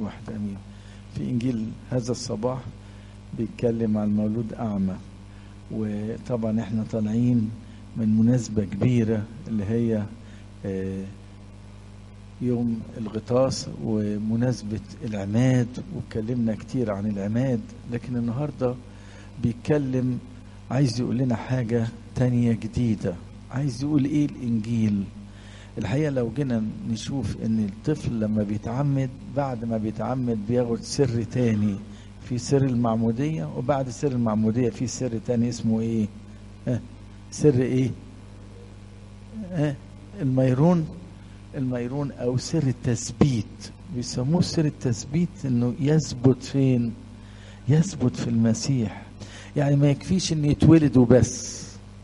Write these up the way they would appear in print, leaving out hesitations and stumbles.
واحد امين. في انجيل هذا الصباح بيتكلم عن المولود اعمى، وطبعا احنا طالعين من مناسبة كبيرة اللي هي يوم الغطاس ومناسبة العماد، واتكلمنا كتير عن العماد، لكن النهاردة بيتكلم عايز يقول لنا حاجة تانية جديدة. عايز يقول ايه الانجيل؟ الحقيقة لو جينا نشوف ان الطفل لما بيتعمد، بعد ما بيتعمد بياخد سر تاني، في سر المعمودية، وبعد سر المعمودية في سر تاني اسمه ايه؟ سر ايه؟ الميرون او سر التثبيت. بيسموه سر التثبيت، انه يثبت فين؟ يثبت في المسيح. يعني ما يكفيش ان يتولد وبس،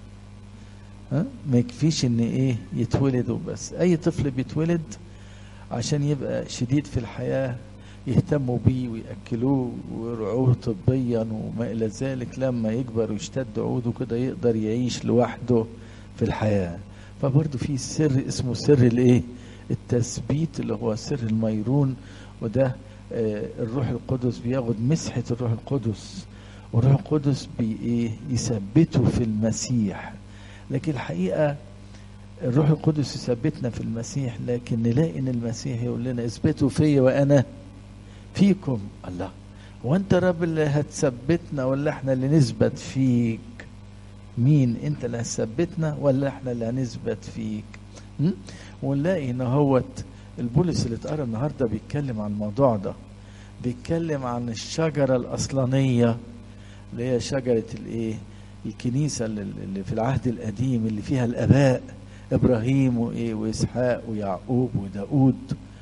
ما يكفيش ان ايه يتولد وبس. اي طفل بيتولد عشان يبقى شديد في الحياة يهتموا بيه ويأكلوه ويرعوه طبيا وما الى ذلك، لما يكبر ويشتد عوده كده يقدر يعيش لوحده في الحياة. فبرضه في سر اسمه سر الايه؟ التثبيت، اللي هو سر الميرون. وده الروح القدس بياخد مسحة الروح القدس، والروح القدس يثبته في المسيح. لكن الحقيقة الروح القدس يثبتنا في المسيح، لكن نلاقي ان المسيح يقول لنا اثبتوا فيا وانا فيكم. الله، وانت رب اللي هتثبتنا ولا احنا اللي نثبت فيك؟ مين انت اللي هتثبتنا ولا احنا اللي هنثبت فيك؟ ونلاقي ان هوت البولس اللي اتقرا النهارده بيتكلم عن الموضوع ده، بيتكلم عن الشجره الاصلانيه اللي هي شجره الايه؟ الكنيسه اللي في العهد القديم، اللي فيها الاباء ابراهيم واسحاق ويعقوب وداود،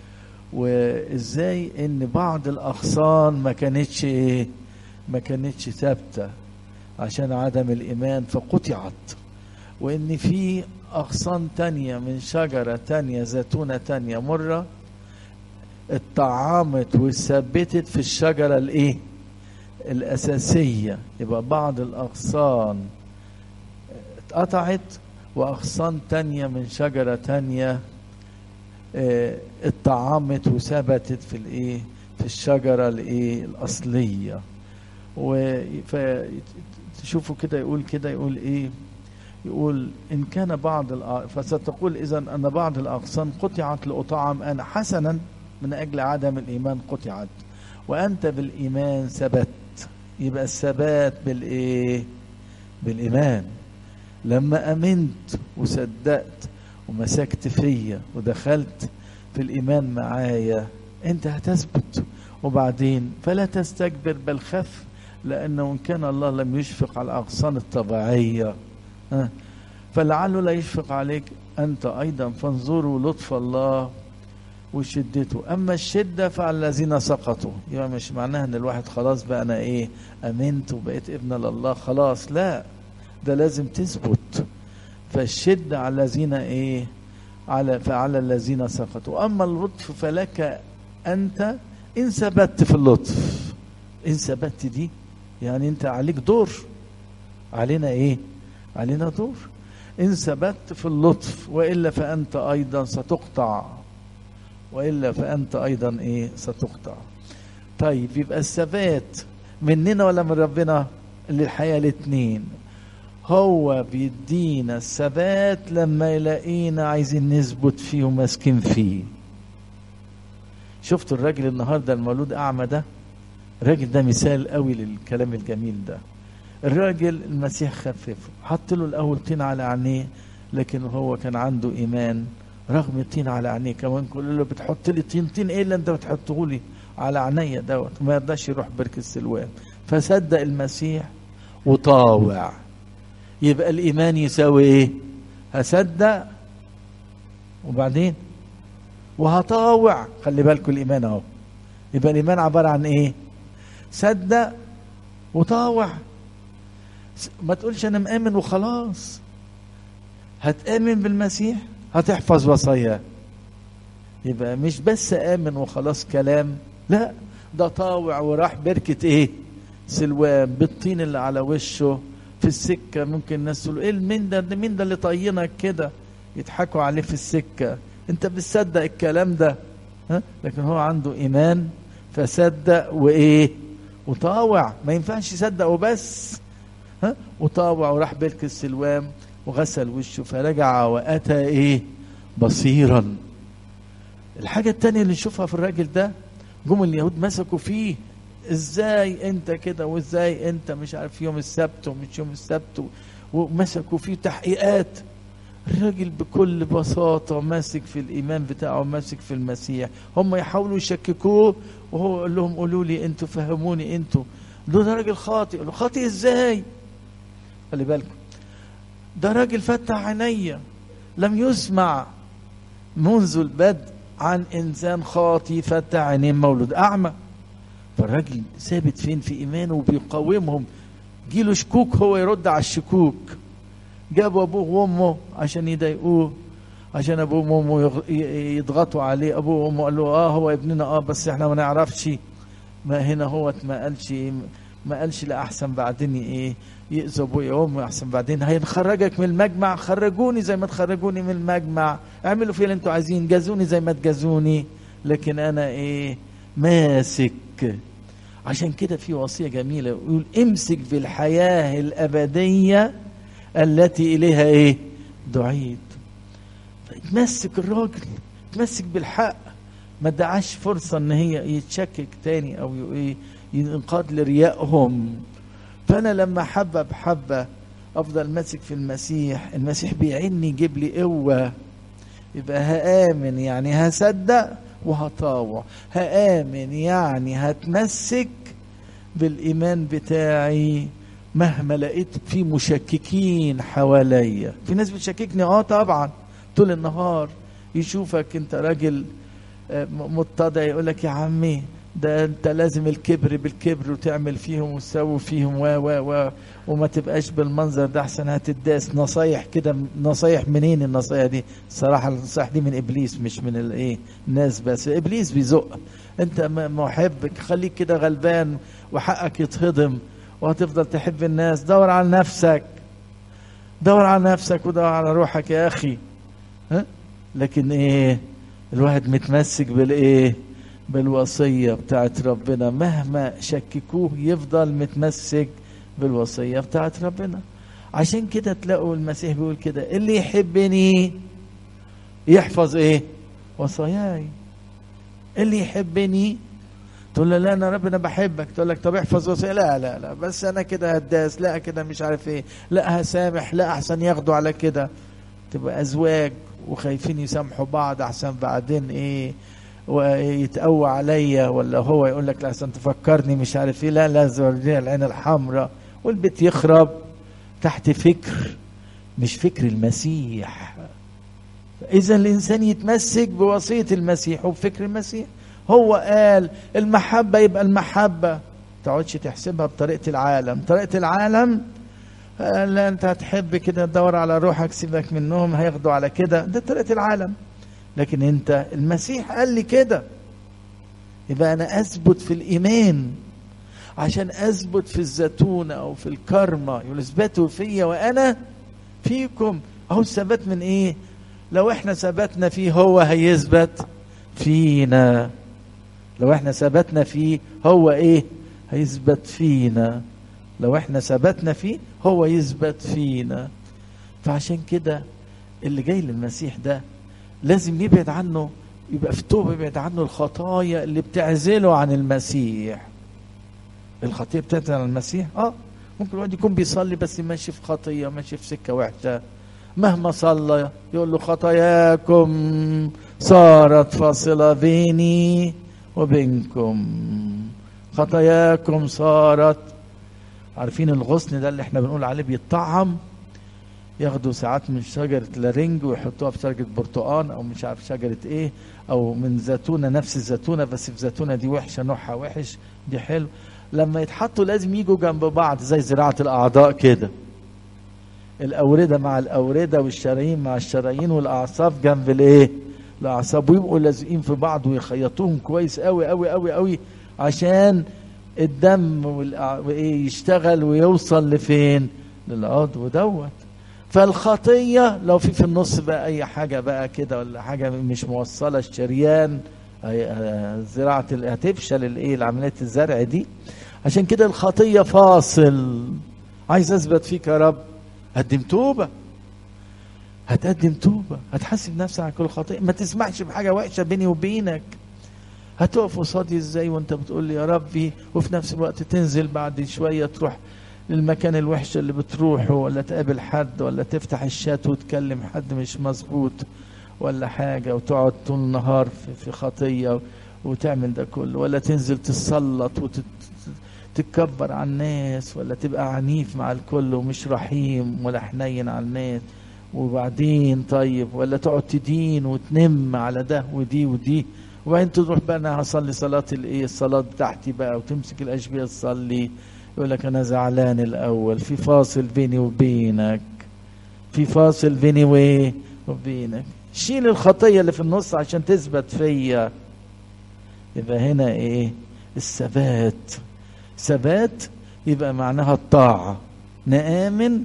وازاي ان بعض الاغصان ما كانتش ثابته عشان عدم الايمان فقطعت، وان في اغصان تانية من شجرة تانية زيتونة تانية مرة اتطعمت وثبتت في الشجرة الايه؟ الاساسية. يبقى بعض الاغصان اتقطعت واغصان تانية من شجرة تانية اتطعمت وثبتت في الايه؟ في الشجرة الايه؟ الاصلية. فتشوفوا كده يقول ايه؟ يقول إن كان فستقول إذن أن بعض الأغصان قطعت لأطعم أنا، حسنا من أجل عدم الإيمان قطعت وأنت بالإيمان ثبت. يبقى الثبات بالإيه؟ بالإيمان. لما أمنت وصدقت ومسكت فيا ودخلت في الإيمان معايا أنت هتثبت. وبعدين فلا تستكبر بل خف، لأنه إن كان الله لم يشفق على الأغصان الطبيعية فلعله لا يشفق عليك أنت أيضا. فانظروا لطف الله وشدته، أما الشدة فعلى الذين سقطوا. يعني مش معناها أن الواحد خلاص بقى أنا إيه أمنت وبقيت ابن لله خلاص، لا، ده لازم تثبت. فالشدة على الذين إيه؟ فعلى الذين سقطوا. أما اللطف فلك أنت إن ثبت في اللطف. إن ثبت دي يعني أنت عليك دور، علينا إيه؟ علينا دور. إن ثبت في اللطف وإلا فأنت أيضا ستقطع، وإلا فأنت أيضا إيه؟ ستقطع. طيب يبقى الثبات مننا ولا من ربنا؟ للحياة الاتنين. هو بيدينا الثبات لما يلاقينا عايزين نثبت فيه وماسكين فيه. شفتوا الراجل النهاردة المولود أعمى ده؟ الراجل ده مثال قوي للكلام الجميل ده. الراجل المسيح خففه، حط له الاول طين على عينيه، لكن هو كان عنده ايمان رغم الطين على عينيه. كمان كل له بتحط لي طين ايه اللي انت بتحطه لي على عينيا دوت؟ ما يرضاش يروح بركة السلوان. فصدق المسيح وطاوع. يبقى الايمان يساوي ايه؟ هصدق وبعدين وهطاوع. خلي بالكم الايمان اهو. يبقى الايمان عبارة عن ايه؟ صدق وطاوع. ما تقولش انا مآمن وخلاص. هتآمن بالمسيح، هتحفظ وصاياه. يبقى مش بس آمن وخلاص كلام، لا، ده طاوع وراح بركة ايه؟ سلوان بالطين اللي على وشه في السكة. ممكن الناس تقول ايه مين ده اللي طينك كده؟ يضحكوا عليه في السكة. انت بتصدق الكلام ده؟ لكن هو عنده ايمان فصدق وايه وطاوع. ما ينفعش يصدق وبس، وطاوع وراح برك السلوام وغسل وشه، فرجع واتى ايه بصيرا. الحاجة التانية اللي نشوفها في الراجل ده، جم اليهود مسكوا فيه، ازاي انت كده وازاي انت مش عارف يوم السبت ومش يوم السبت، ومسكوا فيه تحقيقات. الراجل بكل بساطة ماسك في الإيمان بتاعه، ماسك في المسيح. هم يحاولوا يشككوه وهو يقول لهم قولوا لي انتوا، فهموني انتوا. ده راجل خاطئ. قالوا خاطئ ازاي؟ خلي بالكم، ده راجل فتح عينيا، لم يسمع منذ البدء عن إنسان خاطئ فتح عينين مولود أعمى. فالراجل ثابت فين في إيمانه وبيقاومهم. جيله شكوك هو يرد على الشكوك. جابوا أبوه وأمه عشان يضايقوه، عشان أبوه وأمه يضغطوا عليه. أبوه وأمه قال له هو ابننا بس احنا ما نعرفش. ما هنا هو ما قالش لا أحسن بعدين ايه يأذوا أبويا وأمي، أحسن بعدين هنخرجك من المجمع. خرجوني زي ما تخرجوني من المجمع، اعملوا فيه اللي انتوا عايزين، جازوني زي ما تجازوني، لكن أنا ايه ماسك. عشان كده في وصية جميلة يقول امسك بالحياة الأبدية التي إليها ايه دعيت. تمسك الراجل، تمسك بالحق، ما ادعاش فرصة ان هي يتشكك تاني او ينقاد لريائهم. فانا لما حبة بحبة افضل ماسك في المسيح، المسيح بيعني يجيب لي قوة. يبقى هآمن يعني هصدق وهطاوع، هآمن يعني هتمسك بالإيمان بتاعي مهما لقيت في مشككين حواليا. في ناس بتشككني طبعا طول النهار، يشوفك انت راجل متضع يقول لك يا عمي ده انت لازم الكبر بالكبر وتعمل فيهم وتسوي فيهم وما تبقاش بالمنظر ده احسن هتداس. نصايح كده، نصايح منين النصايح دي؟ الصراحه النصايح دي من ابليس مش من الايه الناس، بس ابليس بيزق. انت محبك خليك كده غلبان وحقك يتهضم وهتفضل تحب الناس. دور على نفسك، دور على نفسك ودور على روحك يا اخي. لكن ايه الواحد متمسك بالايه بالوصية بتاعت ربنا، مهما شككوه يفضل متمسك بالوصية بتاعت ربنا. عشان كده تلاقوا المسيح بيقول كده اللي يحبني يحفظ ايه وصاياي. اللي يحبني تقول له لا انا ربنا بحبك، تقول لك طب احفظ وصايا. لا بس انا كده هداس، لا كده مش عارف ايه، لا هسامح، لا احسن ياخدوا على كده. تبقى ازواج وخايفين يسامحوا بعض احسن بعدين ايه ويتقوى عليا، ولا هو يقول لك لا احسن تفكرني مش عارف ايه. لا زوجيه العين الحمراء، والبيت يخرب تحت فكر مش فكر المسيح. اذا الانسان يتمسك بوصيه المسيح وبفكر المسيح. هو قال المحبه، يبقى المحبه تقعدش تحسبها بطريقه العالم. طريقه العالم لا انت هتحب كده تدور على روحك، سيبك منهم هياخدوا على كده، ده طريقه العالم. لكن انت المسيح قال لي كده، يبقى انا اثبت في الايمان. عشان اثبت في الزيتونة او في الكرمة يقول اثبتوا فيا وانا فيكم. اهو الثبات من ايه؟ لو احنا ثبتنا فيه هو هيثبت فينا. لو احنا ثبتنا فيه هو ايه هيثبت فينا. لو احنا ثبتنا فيه هو يثبت فينا. فعشان كده اللي جاي للمسيح ده لازم يبعد عنه، يبقى في توبة، يبعد عنه الخطايا اللي بتعزله عن المسيح. الخطية بتعزل عن المسيح. ممكن الواحد يكون بيصلي بس ماشي في خطية، ماشي في سكة وحشة. مهما صلى يقول له خطاياكم صارت فاصلة بيني وبينكم. خطاياكم صارت. عارفين الغصن ده اللي احنا بنقول عليه بيتطعم؟ ياخدوا ساعات من شجرة لارنج ويحطوها في شجرة برتقان او مش عارف شجرة ايه، او من زيتونة، نفس الزيتونة بس في زيتونة دي وحشة نوعها وحش، دي حلو. لما يتحطوا لازم يجوا جنب بعض زي زراعة الاعضاء كده، الاوردة مع الاوردة والشرايين مع الشرايين والاعصاب جنب الايه الاعصاب، ويبقوا لازقين في بعض ويخيطوهم كويس قوي قوي قوي قوي عشان الدم يشتغل ويوصل لفين؟ للعضو دوت. فالخطية لو في النص بقى اي حاجة بقى كده ولا حاجة مش موصلة الشريان زراعة هتفشل العملية الزرع دي. عشان كده الخطية فاصل. عايز اثبت فيك يا رب، قدم توبة. هتقدم توبة، هتحاسب نفسك على كل خطيئة، ما تسمحش بحاجة وحشة بيني وبينك. هتقف قصادي ازاي وانت بتقول لي يا ربي، وفي نفس الوقت تنزل بعد شوية تروح للمكان الوحش اللي بتروحه، ولا تقابل حد، ولا تفتح الشات وتكلم حد مش مظبوط ولا حاجة، وتقعد طول النهار في خطية وتعمل ده كله، ولا تنزل تسلط وتتكبر على الناس، ولا تبقى عنيف مع الكل ومش رحيم ولا حنين على الناس. وبعدين طيب، ولا تقعد تدين وتنم على ده ودي ودي، وبعدين تروح بقى انا هصلي صلاة الصلاة بتاعتي بقى، وتمسك الاشبيه تصلي. يقول لك انا زعلان الاول. في فاصل بيني وبينك، في فاصل بيني وبينك. شيل الخطية اللي في النص عشان تثبت فيا. يبقى هنا الثبات. ثبات يبقى معناها الطاعة. نآمن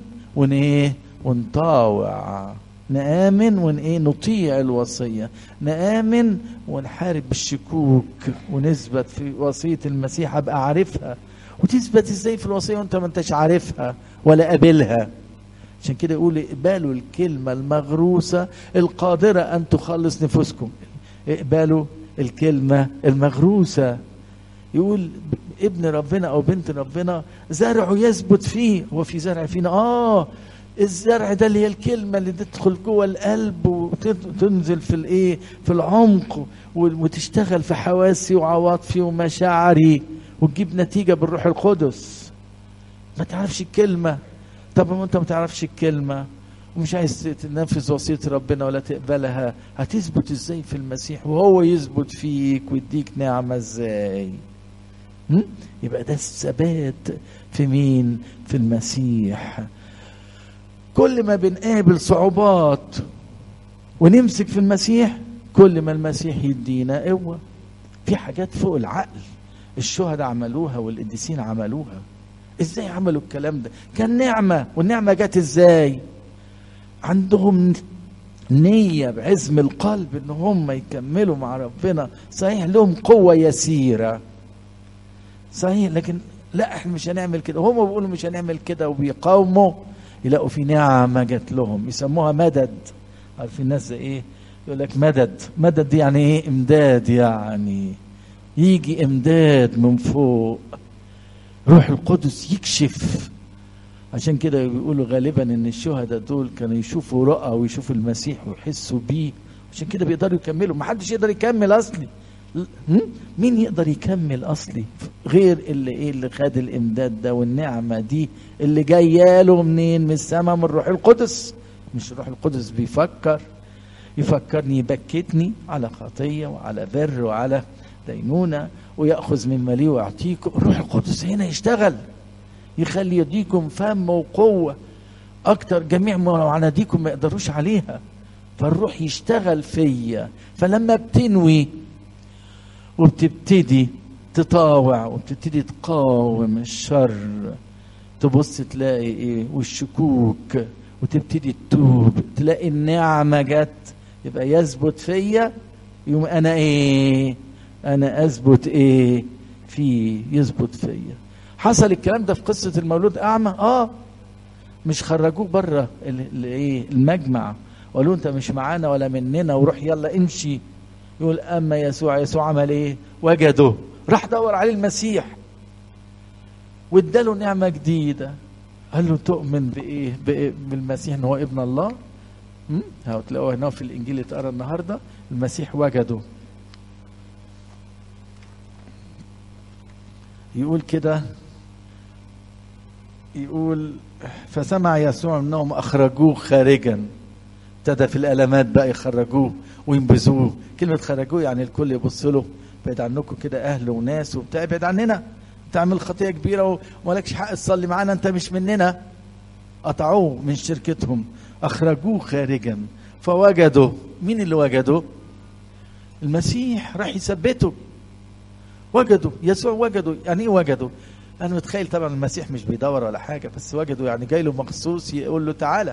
ونطاوع. نآمن نطيع الوصية. نآمن ونحارب بالشكوك ونثبت في وصية المسيح، أبقى عارفها. وتثبت ازاي في الوصية وانت ما انتش عارفها ولا قابلها؟ عشان كده يقول اقبلوا الكلمة المغروسة القادرة ان تخلص نفوسكم. اقبلوا الكلمة المغروسة. يقول ابن ربنا او بنت ربنا زرعه يثبت فيه. هو في زرع فينا؟ الزرع ده اللي هي الكلمة اللي تدخل جوه القلب وتنزل في العمق وتشتغل في حواسي وعواطفي ومشاعري وتجيب نتيجة بالروح القدس. ما تعرفش الكلمة. طب ما انت ما تعرفش الكلمة ومش عايز تنفذ وصية ربنا ولا تقبلها، هتثبت ازاي في المسيح وهو يثبت فيك ويديك نعمة ازاي؟ يبقى ده الثبات في مين؟ في المسيح. كل ما بنقابل صعوبات ونمسك في المسيح، كل ما المسيح يدينا قوة. في حاجات فوق العقل الشهداء عملوها والقديسين عملوها. ازاي عملوا الكلام ده؟ كان نعمة. والنعمة جت ازاي؟ عندهم نية بعزم القلب ان هم يكملوا مع ربنا. صحيح لهم قوة يسيرة، صحيح، لكن لا احنا مش هنعمل كده. هم بيقولوا مش هنعمل كده وبيقاوموا، يلاقوا في نعمة جت لهم يسموها مدد. عارفين الناس يقول لك مدد. مدد دي يعني امداد، يعني يجي امداد من فوق. روح القدس يكشف. عشان كده بيقولوا غالبا ان الشهداء دول كانوا يشوفوا رؤى ويشوفوا المسيح ويحسوا بيه، عشان كده بيقدروا يكملوا. ما حدش يقدر يكمل اصلي. مين يقدر يكمل اصلي غير اللي خد الامداد ده والنعمة دي اللي جايه له منين؟ من السماء، من الروح القدس. مش الروح القدس يفكرني يبكتني على خطية وعلى بر وعلى دينونة ويأخذ مما لي ويعطيكم. الروح القدس هنا يشتغل، يخلي يديكم فم وقوة أكتر. جميع معانديكم ما يقدروش عليها. فالروح يشتغل فيا. فلما بتنوي وبتبتدي تطاوع وبتبتدي تقاوم الشر، تبص تلاقي والشكوك، وتبتدي تتوب، تلاقي النعمة جت. يبقى يثبت فيا. يوم أنا أنا أثبت فيه، يثبت فيا. حصل الكلام ده في قصة المولود أعمى. مش خرجوه بره المجمع وقالوا انت مش معانا ولا مننا وروح يلا امشي. يقول اما يسوع عمل وجده، راح دور عليه المسيح واداله نعمة جديدة. قال له تؤمن بالمسيح ان هو ابن الله؟ هتلاقوه هنا في الانجيل اتقرا النهارده. المسيح وجده. يقول كده، يقول فسمع يسوع انهم اخرجوه خارجا. ابتدى في الالمات بقى يخرجوه وينبذوه. كلمه خرجوه يعني الكل يبص له، بعد عنكم كده اهل وناس وبتاع، ابعد عننا، تعمل خطيه كبيره ومالكش حق تصلي معانا، انت مش مننا. قطعوه من شركتهم، اخرجوه خارجا. فوجدوا. مين اللي وجدوا؟ المسيح. راح يثبته. وجدوا يسوع. وجدوا يعني ايه وجدوا؟ انا متخيل طبعا المسيح مش بيدور ولا حاجه، بس وجدوا يعني جاي له مخصوص يقول له تعالى،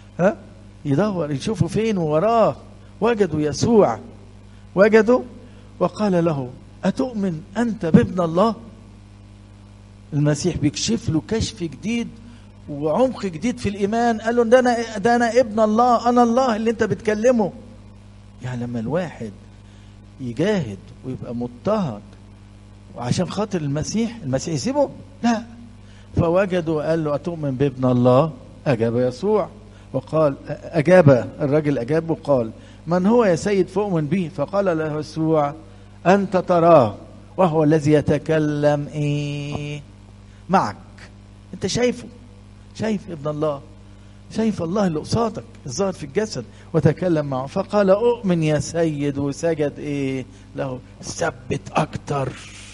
يدور يشوفوا فين ووراه. وجدوا يسوع. وجدوا وقال له أتؤمن أنت بابن الله؟ المسيح بيكشف له كشف جديد وعمق جديد في الإيمان. قال له ده أنا ابن الله، أنا الله اللي أنت بتكلمه. يعني لما الواحد يجاهد ويبقى مضطهد وعشان خاطر المسيح يسيبه؟ لا. فوجده قال له أتؤمن بابن الله؟ أجاب يسوع وقال الرجل أجاب وقال من هو يا سيد فأؤمن به؟ فقال له يسوع أنت تراه وهو الذي يتكلم معك. أنت شايف ابن الله، شايف الله اللي قصادك الظاهر في الجسد وتكلم معه. فقال أؤمن يا سيد، وسجد له، ثبت أكتر.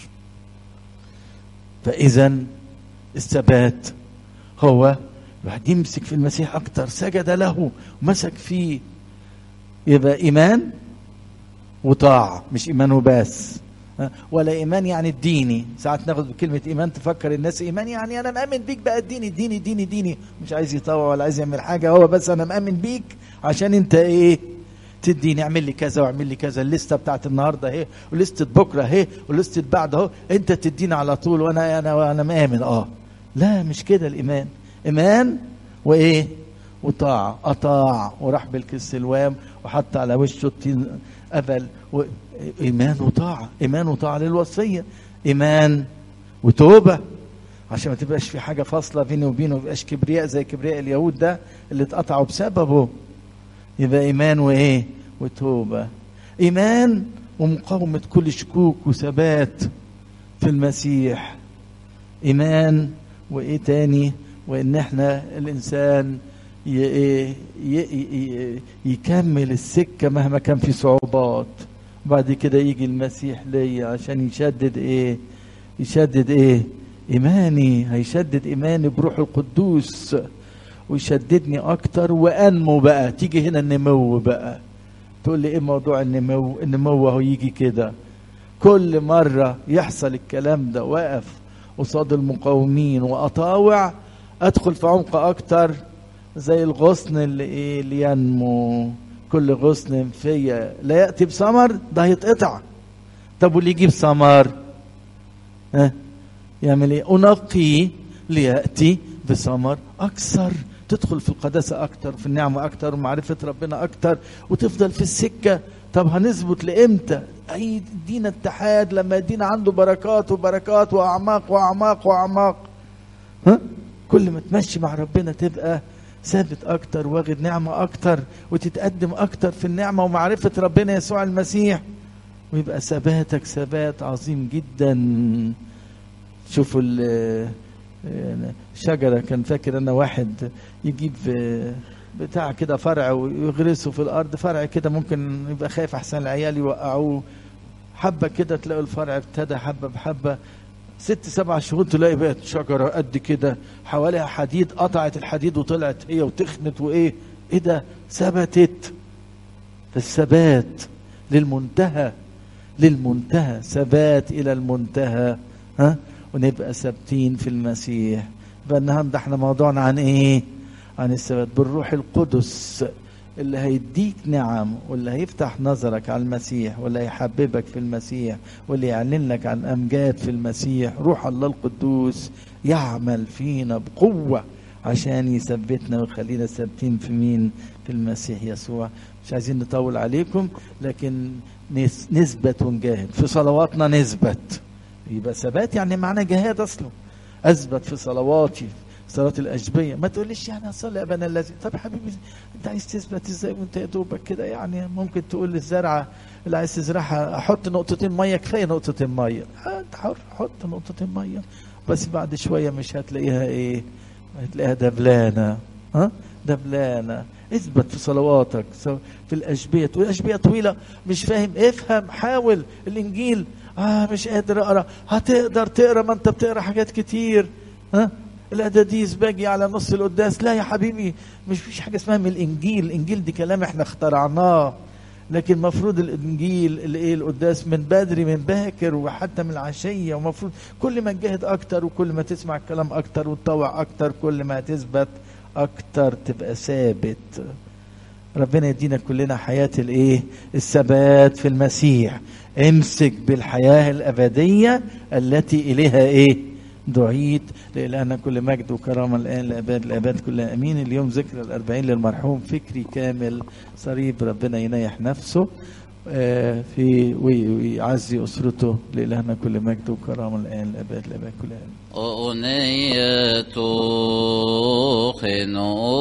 فإذا الثبات هو الواحد يمسك في المسيح أكتر، سجد له ومسك فيه. يبقى إيمان وطاعة، مش إيمان وبس، ولا إيمان يعني الديني. ساعات ناخد بكلمة إيمان تفكر الناس إيمان يعني أنا مأمن بيك بقى ديني ديني ديني ديني، مش عايز يطوع ولا عايز يعمل حاجة، هو بس أنا مأمن بيك عشان أنت تديني، اعمل لي كذا واعمل لي كذا، الليستة بتاعت النهاردة اهي وليستة بكرة اهي وليستة بعد اهو، أنت تديني على طول وأنا مآمن. لا، مش كده الإيمان. إيمان وطاعة. أطاع وراح بالكسلوام وحط على وشه الطين قبل. إيمان وطاعة للوصية، إيمان وتوبة عشان ما تبقاش في حاجة فاصلة بيني وبينه، ما يبقاش كبرياء زي كبرياء اليهود ده اللي اتقطعوا بسببه. يبقى إيمان وتوبة، إيمان ومقاومة كل شكوك وثبات في المسيح، إيمان تاني، وإن احنا الإنسان يكمل السكة مهما كان في صعوبات. بعد كده يجي المسيح لي عشان يشدد إيماني، هيشدد إيماني بروح القدوس ويشددني أكتر وأنمو بقى. تيجي هنا النمو بقى، تقول لي إيه موضوع النمو هو يجي كده كل مرة يحصل الكلام ده، واقف قصاد المقاومين وأطاوع، أدخل في عمق أكتر زي الغصن اللي ينمو. كل غصن فيا لا يأتي بثمر ده هيتقطع. طب واللي يجيب ثمر يعمل ايه؟ أنقي ليأتي بثمر أكثر، تدخل في القداسة أكتر، في النعمة أكتر، ومعرفة ربنا أكتر، وتفضل في السكة. طب هنثبت لإمتى؟ يدينا اتحاد لما يدينا عنده بركات وبركات وأعماق وأعماق وأعماق. كل ما تمشي مع ربنا تبقى ثابت أكتر، واخد نعمة أكتر، وتتقدم أكتر في النعمة ومعرفة ربنا يسوع المسيح، ويبقى ثباتك ثبات عظيم جدا. شوفوا الشجرة، كان فاكر أنا واحد يجيب بتاع كده فرع ويغرسه في الأرض، فرع كده ممكن يبقى خايف أحسن العيال يوقعوه، حبة كده تلاقوا الفرع ابتدى حبة بحبة، 6-7 شهور تلاقي بقت شجرة قد كده، حواليها حديد، قطعت الحديد وطلعت هي وتخنت ايه ده؟ ثبتت. فالثبات للمنتهى، ثبات إلى المنتهى. ونبقى ثابتين في المسيح. فالنهارده احنا موضوعنا عن عن الثبات بالروح القدس اللي هيديك نعم، واللي هيفتح نظرك على المسيح، واللي هيحببك في المسيح، واللي يعلن لك عن أمجاد في المسيح. روح الله القدوس يعمل فينا بقوة عشان يثبتنا ويخلينا ثابتين في المسيح يسوع. مش عايزين نطول عليكم، لكن نثبت ونجاهد في صلواتنا. نثبت يبقى ثبات يعني معناه جهاد أصله. أثبت في صلواتي، صلاة الأجبية. ما تقوليش يعني أصلي أبانا الذي. طب حبيبي أنت عايز تثبت إزاي وأنت يا دوبك كده؟ يعني ممكن تقول للزرعة اللي عايز تزرعها أحط نقطتين مية، كفاية نقطتين مية، أنت حر، حط نقطتين مية، بس بعد شوية مش هتلاقيها هتلاقيها دبلانة. دبلانة. اثبت في صلواتك في الأجبية. تقول أجبية طويلة مش فاهم، افهم، حاول الإنجيل. مش قادر أقرأ. هتقدر تقرأ، ما أنت بتقرأ حاجات كتير. الأداديس باجي على نص القداس. لا يا حبيبي، مش فيش حاجة اسمها من الإنجيل دي كلام احنا اخترعناه. لكن مفروض الإنجيل القداس من بدري، من باكر، وحتى من العشية. ومفروض كل ما تجاهد أكتر، وكل ما تسمع الكلام أكتر وتطوع أكتر، كل ما تثبت أكتر، تبقى ثابت. ربنا يدينا كلنا حياة الايه؟ الثبات في المسيح. امسك بالحياة الأبدية التي إليها ايه؟ دعيت. لإلهنا كل مجد وكرامة الآن لأباد الآباد كلها أمين. اليوم ذكرى 40 للمرحوم فكري كامل صريب، ربنا ينيح نفسه في ويعزي أسرته. لإلهنا كل مجد وكرامة الآن لأباد الآباد كلها أمين.